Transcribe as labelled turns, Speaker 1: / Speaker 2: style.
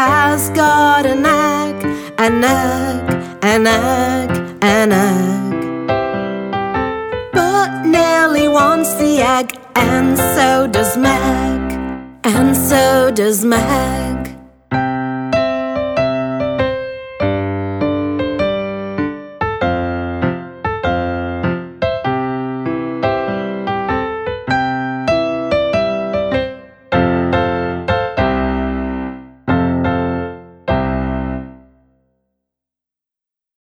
Speaker 1: has got an egg, an egg, an egg, an egg. But Nelly wants the egg, and so does Meg, and so does Meg.